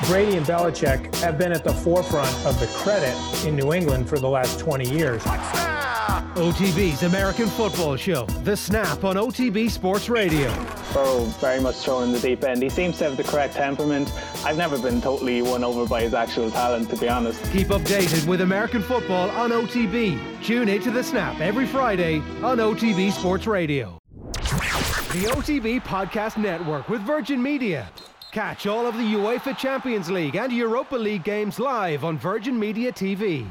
Brady and Belichick have been at the forefront of the credit in New England for the last 20 years. OTB's American Football Show, The Snap on OTB Sports Radio. Burrow very much thrown in the deep end. He seems to have the correct temperament. I've never been totally won over by his actual talent, to be honest. Keep updated with American football on OTB. Tune in to The Snap every Friday on OTB Sports Radio. The OTB Podcast Network with Virgin Media. Catch all of the UEFA Champions League and Europa League games live on Virgin Media TV.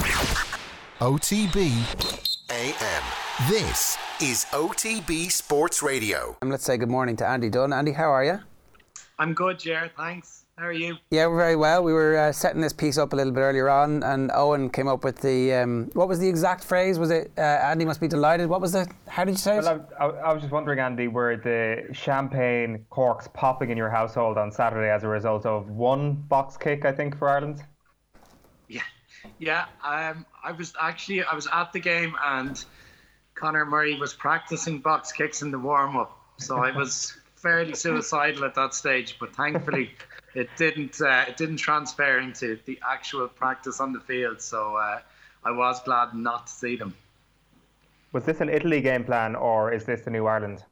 OTB AM. This is OTB Sports Radio. And let's say good morning to Andy Dunn. Andy, how are you? I'm good, Jared. Thanks. How are you? Yeah, we're very well. We were setting this piece up a little bit earlier on, and Owen came up with the what was the exact phrase? Was it Andy must be delighted? What was how did you say it? Well, I was just wondering, Andy, were the champagne corks popping in your household on Saturday as a result of one box kick, I think, for Ireland? Yeah. I was at the game and Conor Murray was practicing box kicks in the warm-up, so I was fairly suicidal at that stage, but thankfully it didn't transfer into the actual practice on the field, so I was glad not to see them. Was this an Italy game plan, or is this the new Ireland?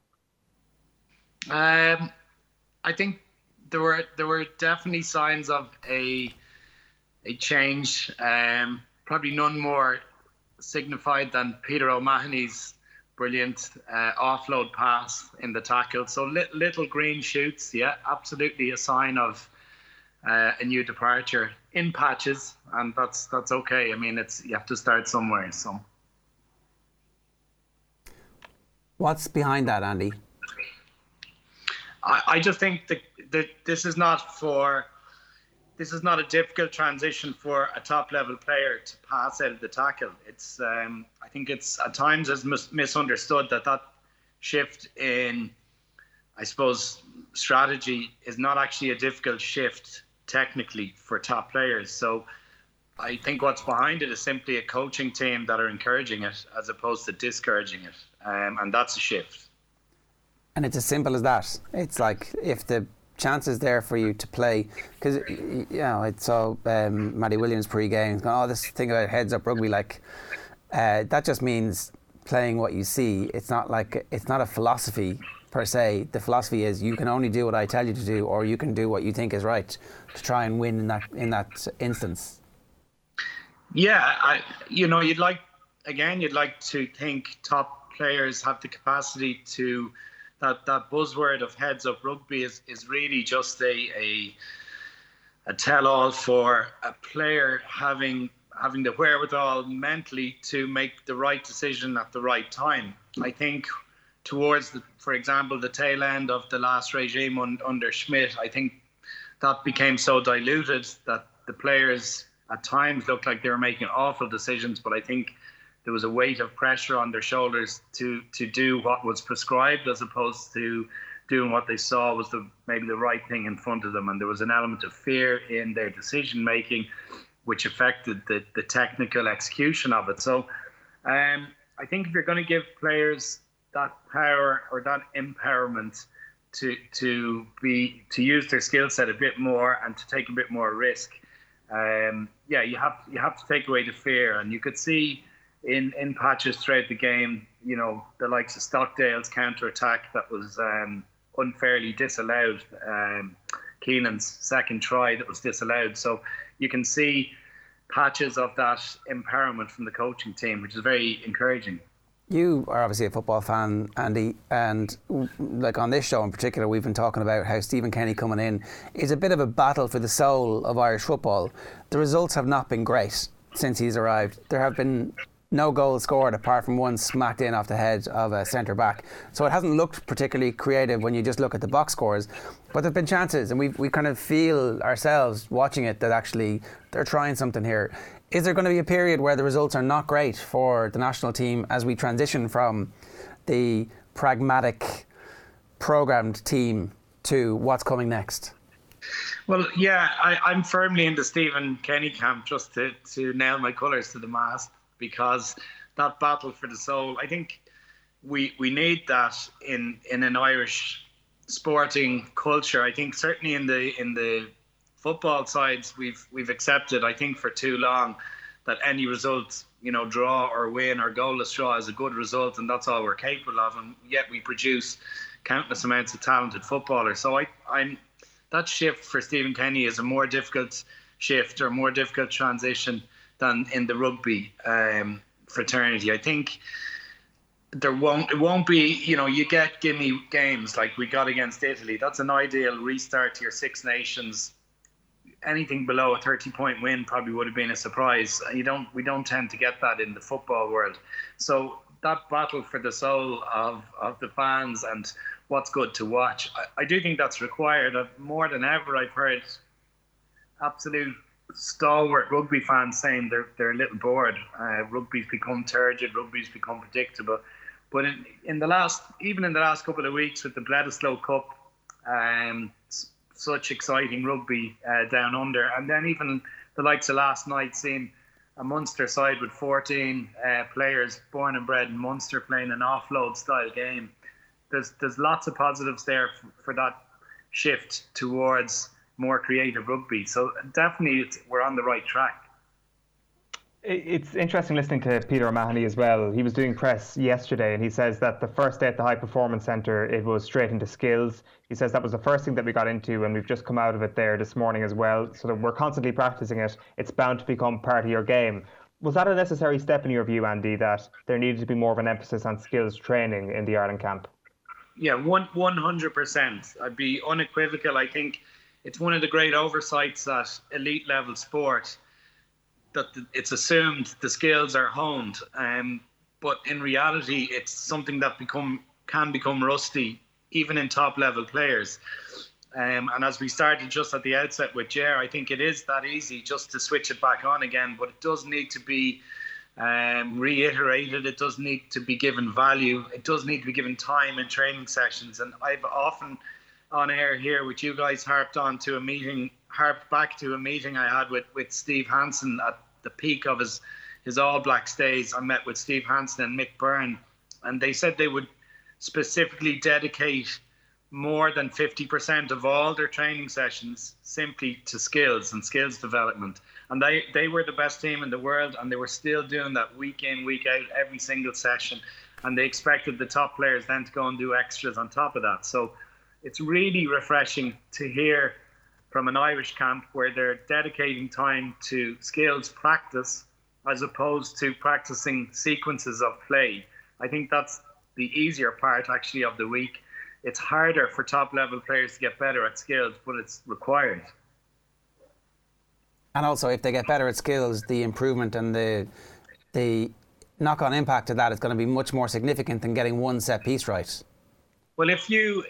I think there were definitely signs of a change. Probably none more signified than Peter O'Mahony's brilliant offload pass in the tackle. So little green shoots, yeah, absolutely a sign of a new departure in patches, and that's okay. I mean, you have to start somewhere. So, what's behind that, Andy? I just think that this is not a difficult transition for a top-level player to pass out of the tackle. It's I think it's at times is misunderstood that shift in, I suppose, strategy is not actually a difficult shift technically for top players. So I think what's behind it is simply a coaching team that are encouraging it as opposed to discouraging it, and that's a shift. And it's as simple as that. It's like if the chance is there for you to play, because it's so Matty Williams pre-game going, this thing about heads up rugby, like that just means playing what you see. It's not a philosophy per se. The philosophy is you can only do what I tell you to do, or you can do what you think is right to try and win in that instance. Yeah, you'd like to think top players have the capacity to. That buzzword of heads up rugby is really just a tell-all for a player having the wherewithal mentally to make the right decision at the right time. I think towards for example, the tail end of the last regime under Schmidt, I think that became so diluted that the players at times looked like they were making awful decisions, but I think there was a weight of pressure on their shoulders to do what was prescribed as opposed to doing what they saw was maybe the right thing in front of them. And there was an element of fear in their decision making, which affected the technical execution of it. So I think if you're going to give players that power or that empowerment to use their skill set a bit more and to take a bit more risk, you have to take away the fear. And you could see in patches throughout the game, the likes of Stockdale's counter-attack that was unfairly disallowed, Keenan's second try that was disallowed. So you can see patches of that empowerment from the coaching team, which is very encouraging. You are obviously a football fan, Andy, and like on this show in particular, we've been talking about how Stephen Kenny coming in is a bit of a battle for the soul of Irish football. The results have not been great since he's arrived. There have been no goals scored apart from one smacked in off the head of a centre back. So it hasn't looked particularly creative when you just look at the box scores. But there've been chances, and we kind of feel ourselves watching it that actually they're trying something here. Is there going to be a period where the results are not great for the national team as we transition from the pragmatic, programmed team to what's coming next? Well, yeah, I'm firmly in the Stephen Kenny camp, just to nail my colours to the mast, because that battle for the soul, I think we need that in an Irish sporting culture. I think certainly in the football sides, we've accepted, I think, for too long that any result, draw or win or goalless draw is a good result, and that's all we're capable of. And yet we produce countless amounts of talented footballers. So I'm that shift for Stephen Kenny is a more difficult shift or more difficult transition than in the rugby fraternity. I think it won't be, you get gimme games like we got against Italy. That's an ideal restart to your Six Nations. Anything below a 30-point win probably would have been a surprise. We don't tend to get that in the football world. So that battle for the soul of the fans and what's good to watch, I do think that's required. More than ever, I've heard absolute stalwart rugby fans saying they're a little bored. Rugby's become turgid, rugby's become predictable. But in the last couple of weeks with the Bledisloe Cup, such exciting rugby down under, and then even the likes of last night, seeing a Munster side with 14 players born and bred in Munster playing an offload style game. There's lots of positives there for that shift towards more creative rugby. So definitely we're on the right track. It's interesting listening to Peter O'Mahony as well. He was doing press yesterday and he says that the first day at the High Performance Centre, it was straight into skills. He says that was the first thing that we got into and we've just come out of it there this morning as well. So that we're constantly practicing it. It's bound to become part of your game. Was that a necessary step in your view, Andy, that there needed to be more of an emphasis on skills training in the Ireland camp? Yeah, 100%. I'd be unequivocal. I think it's one of the great oversights at elite level sport that it's assumed the skills are honed, but in reality it's something that can become rusty even in top level players, and as we started just at the outset with Ger, I think it is that easy just to switch it back on again, but it does need to be reiterated. It does need to be given value. It does need to be given time in training sessions. And I've often on air here with you guys harped back to a meeting I had with Steve Hansen at the peak of his All Blacks days. I met with Steve Hansen and Mick Byrne, and they said they would specifically dedicate more than 50% of all their training sessions simply to skills and skills development. And they were the best team in the world, and they were still doing that week in, week out, every single session. And they expected the top players then to go and do extras on top of that. So it's really refreshing to hear from an Irish camp where they're dedicating time to skills practice as opposed to practicing sequences of play. I think that's the easier part actually of the week. It's harder for top level players to get better at skills, but it's required. And also, if they get better at skills, the improvement and the knock-on impact of that is going to be much more significant than getting one set piece right. Well, if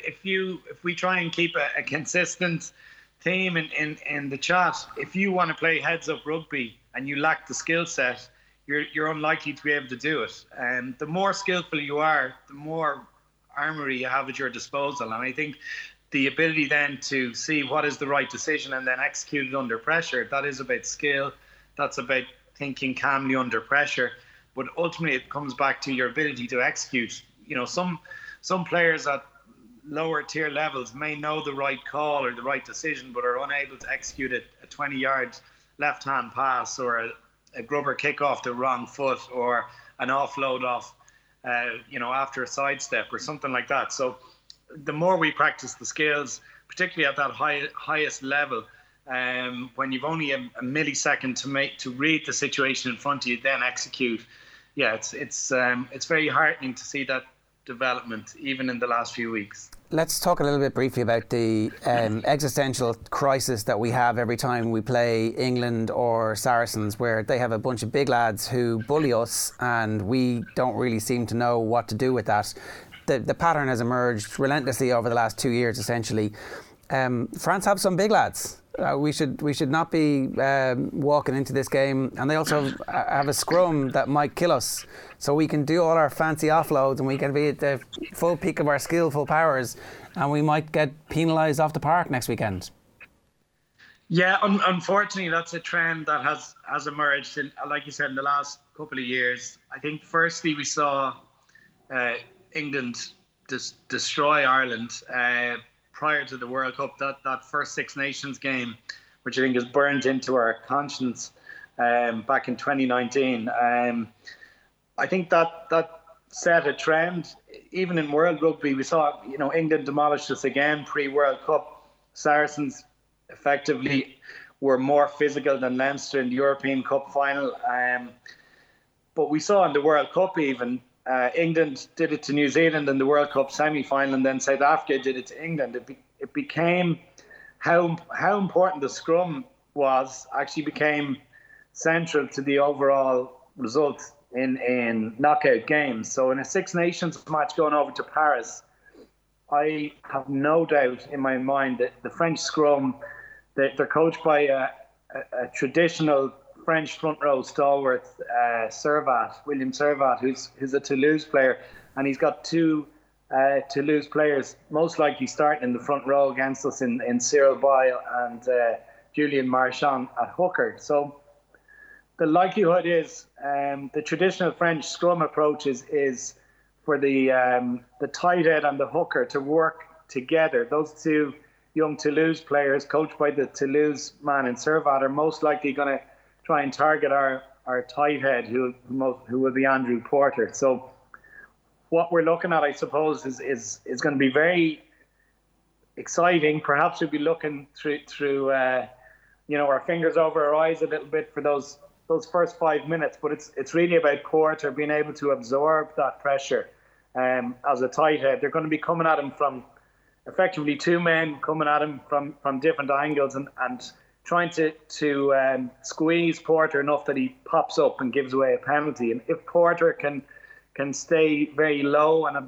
we try and keep a consistent theme in the chat, if you want to play heads-up rugby and you lack the skill set, you're unlikely to be able to do it. And the more skillful you are, the more armoury you have at your disposal. And I think the ability then to see what is the right decision and then execute it under pressure, that is about skill. That's about thinking calmly under pressure. But ultimately, it comes back to your ability to execute. You know, some players at lower tier levels may know the right call or the right decision, but are unable to execute it, a 20-yard left-hand pass or a grubber kick off the wrong foot or an offload off, after a sidestep or something like that. So the more we practice the skills, particularly at that highest level, when you've only a millisecond to read the situation in front of you, then execute. Yeah, it's very heartening to see that development even in the last few weeks. Let's talk a little bit briefly about the existential crisis that we have every time we play England or Saracens, where they have a bunch of big lads who bully us and we don't really seem to know what to do with that. The pattern has emerged relentlessly over the last 2 years, essentially. France have some big lads. We should not be walking into this game, and they also have a scrum that might kill us. So we can do all our fancy offloads, and we can be at the full peak of our skillful powers, and we might get penalised off the park next weekend. Yeah, unfortunately, that's a trend that has emerged, like you said, in the last couple of years. I think firstly we saw England destroy Ireland prior to the World Cup. That first Six Nations game which I think is burned into our conscience back in 2019. I think that set a trend. Even in World Rugby, we saw, England demolished us again pre-World Cup. Saracens effectively were more physical than Leinster in the European Cup final. But we saw in the World Cup even, England did it to New Zealand in the World Cup semi-final, and then South Africa did it to England. It became how important the scrum was, actually became central to the overall result in knockout games. So in a Six Nations match going over to Paris, I have no doubt in my mind that the French scrum, they're coached by a traditional French front row stalwart, William Servat, who's a Toulouse player, and he's got two Toulouse players most likely starting in the front row against us in Cyril Boyle and Julian Marchand at hooker. So the likelihood is the traditional French scrum approach is for the tight head and the hooker to work together. Those two young Toulouse players, coached by the Toulouse man in Servat, are most likely going to try and target our tight head, who will be Andrew Porter. So what we're looking at, I suppose, is going to be very exciting. Perhaps we'll be looking through our fingers over our eyes a little bit for those first 5 minutes, but it's really about Porter being able to absorb that pressure as a tight head. They're going to be coming at him from effectively two men coming at him from different angles and trying to squeeze Porter enough that he pops up and gives away a penalty. And if Porter can stay very low and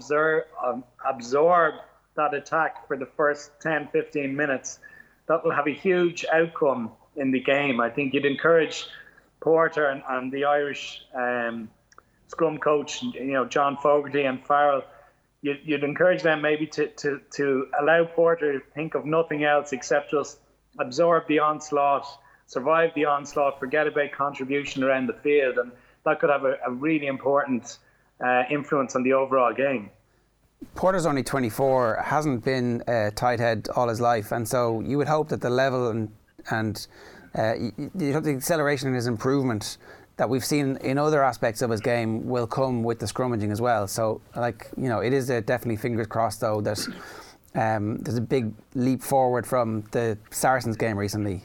absorb that attack for the first 10-15 minutes, that will have a huge outcome in the game. I think you'd encourage Porter and the Irish scrum coach, John Fogarty and Farrell, you'd encourage them maybe to allow Porter to think of nothing else except just absorb the onslaught, survive the onslaught, forget about contribution around the field, and that could have a really important influence on the overall game. Porter's only 24, hasn't been a tight head all his life, and so you would hope that the level and you hope the acceleration in his improvement that we've seen in other aspects of his game will come with the scrummaging as well. So, it is definitely fingers crossed, though, that there's a big leap forward from the Saracens game recently.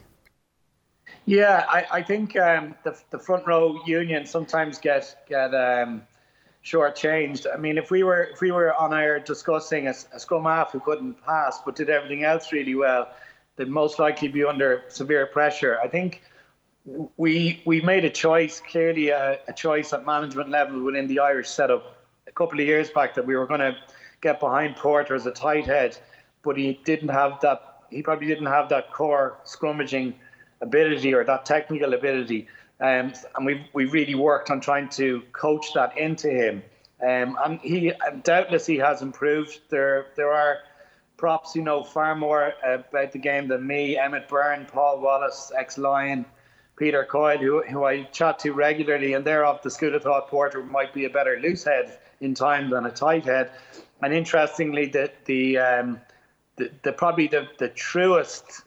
Yeah, I think the front row union sometimes get shortchanged. I mean, if we were on air discussing a scrum half who couldn't pass but did everything else really well, they'd most likely be under severe pressure. I think we made a choice, clearly a choice at management level within the Irish setup a couple of years back, that we were going to get behind Porter as a tight head, but he probably didn't have that core scrummaging ability or that technical ability. And we've really worked on trying to coach that into him. And he doubtless he has improved. There are props who know far more about the game than me: Emmett Byrne, Paul Wallace, ex-Lion, Peter Coyle, who I chat to regularly, and they're of the school of thought Porter might be a better loose head in time than a tight head. And interestingly, the probably the truest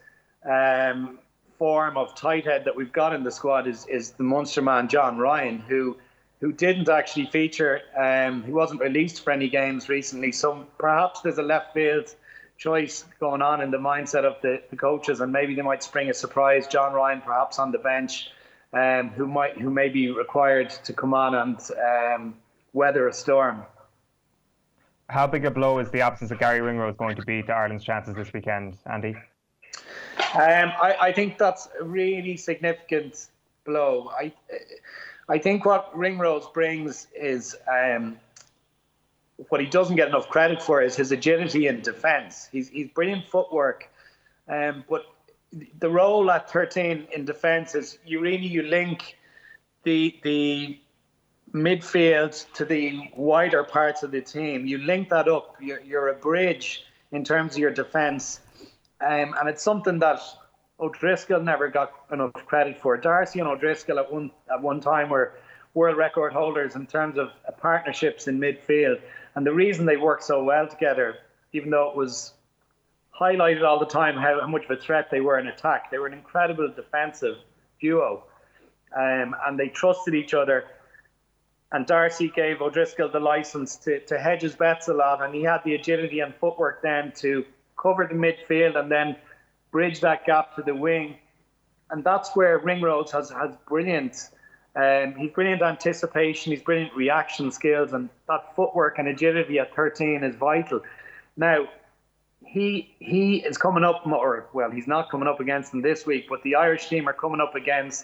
form of tight head that we've got in the squad is the Munster man John Ryan, who didn't actually feature. He wasn't released for any games recently, so perhaps there's a left field choice going on in the mindset of the coaches, and maybe they might spring a surprise John Ryan perhaps on the bench, who may be required to come on and weather a storm. How big a blow is the absence of Gary Ringrose going to be to Ireland's chances this weekend, Andy? I think that's a really significant blow. I think what Ringrose brings is what he doesn't get enough credit for is his agility in defence. He's brilliant footwork, but the role at 13 in defence is you link the midfield to the wider parts of the team. You link that up. You're a bridge in terms of your defence, and it's something that O'Driscoll never got enough credit for. Darcy and O'Driscoll at one time were world record holders in terms of partnerships in midfield. And the reason they worked so well together, even though it was highlighted all the time how much of a threat they were in attack. They were an incredible defensive duo, and they trusted each other. And Darcy gave O'Driscoll the licence to hedge his bets a lot, and he had the agility and footwork then to cover the midfield and then bridge that gap to the wing. And that's where Ringrose has brilliant. He's brilliant anticipation, he's brilliant reaction skills, and that footwork and agility at 13 is vital. Now, he is coming up, or well, he's not coming up against them this week, but the Irish team are coming up against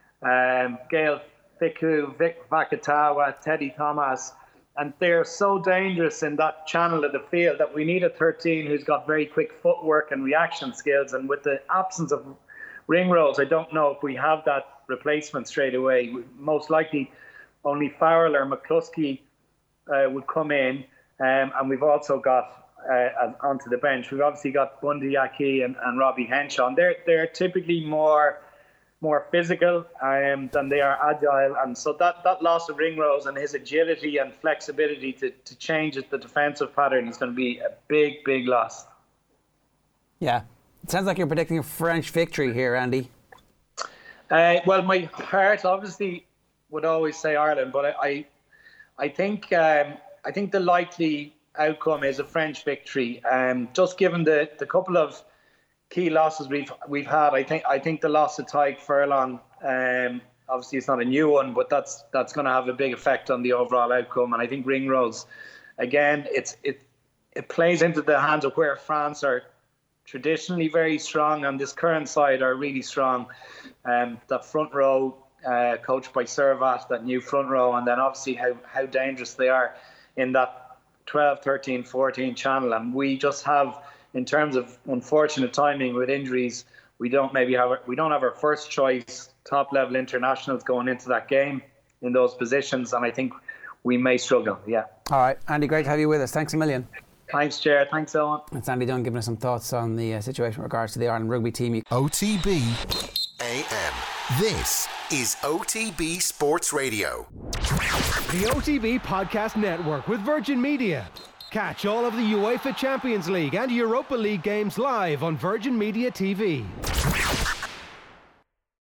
Gael Fiku, Vic Vakatawa, Teddy Thomas, and they're so dangerous in that channel of the field that we need a 13 who's got very quick footwork and reaction skills. And with the absence of Ringrose, I don't know if we have that replacement straight away. Most likely only Farrell or McCluskey would come in, and we've also got onto the bench. We've obviously got Bundy Aki and Robbie Henshaw. They're typically more physical than they are agile, and so that loss of Ringrose and his agility and flexibility to change the defensive pattern is going to be a big loss. Yeah, it sounds like you're predicting a French victory here, Andy. Well, my heart obviously would always say Ireland, but I think the likely outcome is a French victory. Just given the couple of key losses we've had, I think the loss of Tadhg Furlong, obviously it's not a new one, but that's going to have a big effect on the overall outcome. And I think Ringrose, again, it plays into the hands of where France are traditionally very strong, and this current side are really strong. That front row, coached by Servat, that new front row, and then obviously how dangerous they are in that 12, 13, 14 channel. And we just have, in terms of unfortunate timing with injuries, we don't have our first choice top level internationals going into that game in those positions, and I think we may struggle. Yeah. All right, Andy, great to have you with us. Thanks a million. Thanks, Jared. Thanks, Owen. It's Andy Dunn giving us some thoughts on the situation in regards to the Ireland rugby team. OTB AM. This is OTB Sports Radio. The OTB Podcast Network with Virgin Media. Catch all of the UEFA Champions League and Europa League games live on Virgin Media TV.